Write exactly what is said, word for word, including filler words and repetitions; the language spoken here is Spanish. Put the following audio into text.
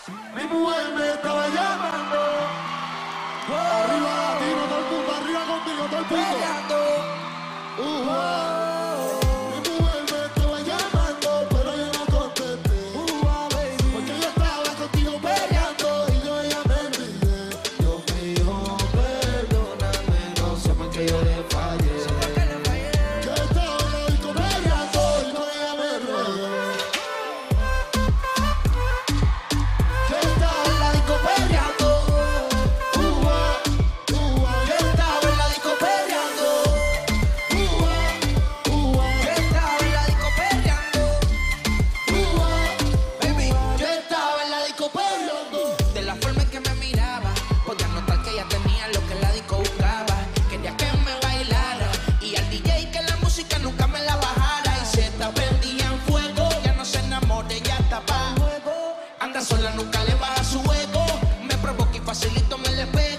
Mi mujer me estaba llamando. Oh, arriba latino, todo el mundo, arriba contigo, todo el mundo. Uh, oh, mi mujer me estaba llamando, pero yo no contesté. Uh, baby, porque yo estaba contigo peleando y yo ella me olvidé. Dios mío, perdóname, no sé por qué yo le fallé. Que estaba en la disco peleando y no ella me enredé. Que estaba en la disco peleando. Uh, uh, uh, que estaba en la disco peleando. Uh, uh, que estaba en la disco peleando. Uh, baby, yo estaba en la disco peleando. De la forma en que me miraba, podía notar que ella tenía lo que la disco buscaba. Quería que me bailara y al D J que la música nunca me la bajara. Y se está prendía en fuego, ya no se enamore, ya está pa' juego. Anda sola, nunca le baja su ego. Me provoca y facilito me le pego.